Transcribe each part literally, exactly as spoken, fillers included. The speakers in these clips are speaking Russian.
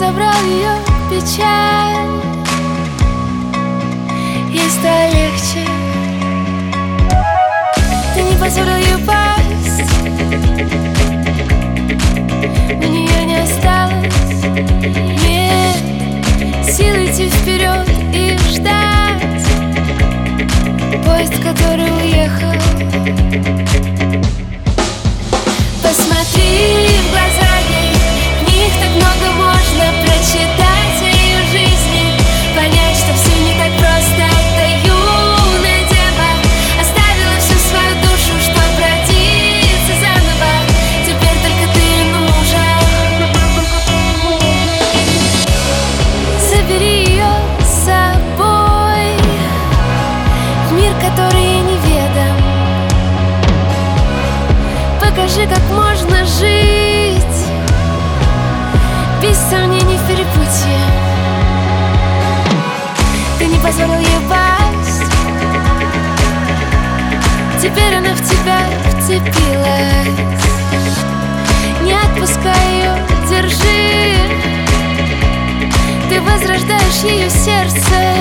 собрал ее печаль, ей стало легче. Ты не позволил ей упасть, у нее не осталось нет сил идти вперед и ждать поезд, который уехал. Посмотри в глаза ей, в них так много можно прочитать о ее жизни, понять, что все не так просто. Это юная дева оставила всю свою душу, чтоб родиться заново. Теперь только ты нужен. Забери ее с собой в мир, который ей неведом. Покажи, как можно жить без сомнений в перепутье. Ты не позволил ей упасть, теперь она в тебя вцепилась. Не отпускай ее, держи, ты возрождаешь ее сердце.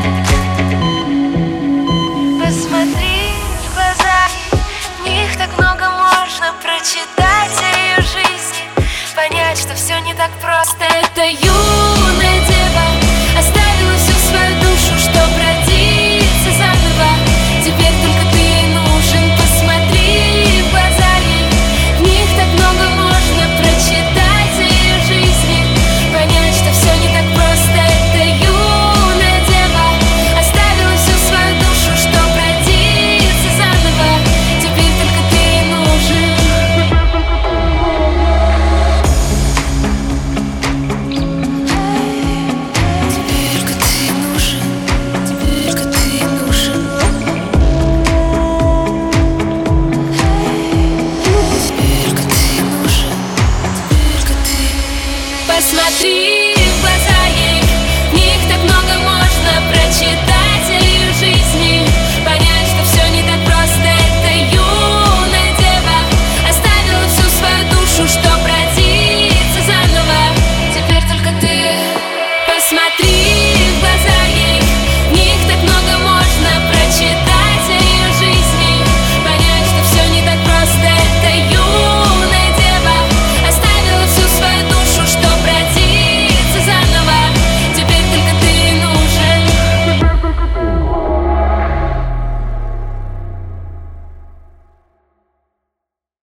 Посмотри в глаза, в них так много можно прочитать о ее жизни, понять, что все не так просто. Это